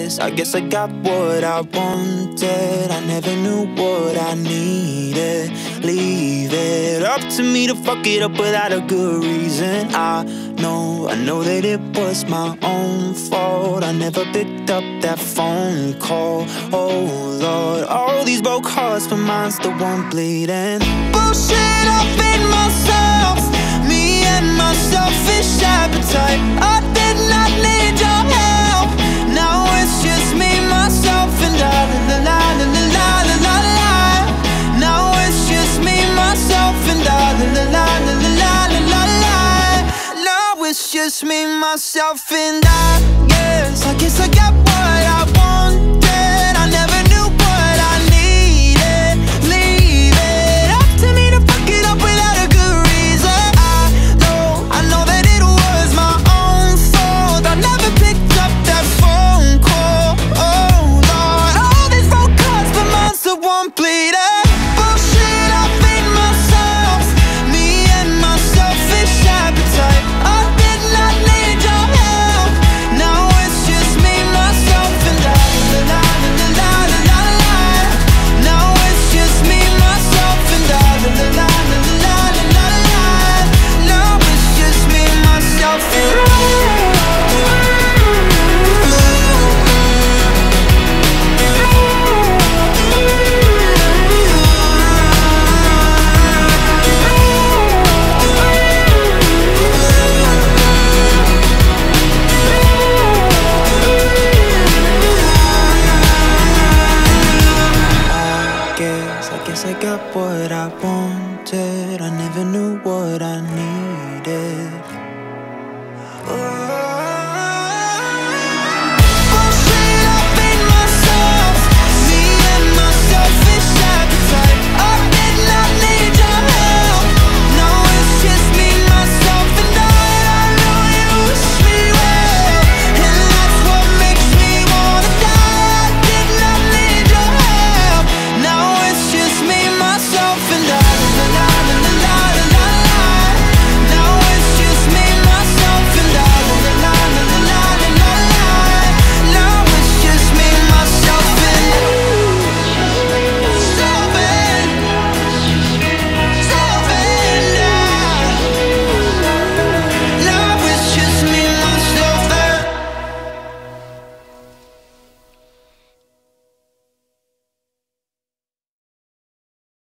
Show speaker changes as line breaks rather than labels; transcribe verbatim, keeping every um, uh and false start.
guess, I guess I got what I wanted. I never knew what I needed. Leave it up to me to fuck it up without a good reason. I know, I know that it was my own fault. I never picked up that phone call. Oh Lord, all these broke hearts, but mine's the one bleeding. Bullshit up in myself, me and my selfish appetite. I did not need your help. Now it's just me, myself, and I. La la la la la la la la. Now it's just me, myself, and I. La la la la la la la la. Now it's just me, myself, and I. Yes, I guess I got what I wanted. I never knew what I needed. Leave it up to me to fuck it up without a good reason. I know, I know that it was my own fault. I never picked up that phone call. Oh Lord, all these phone calls, but mine's the one bleeding. Bullshit, I feed myself, me and my selfish appetite. I did not need your help. Now it's just me, myself, and I. La la la la la la la. Now it's just me, myself, and I. La la la la la la la. Now it's just me, myself, and I. I guess, I guess I got what I wanted. I never knew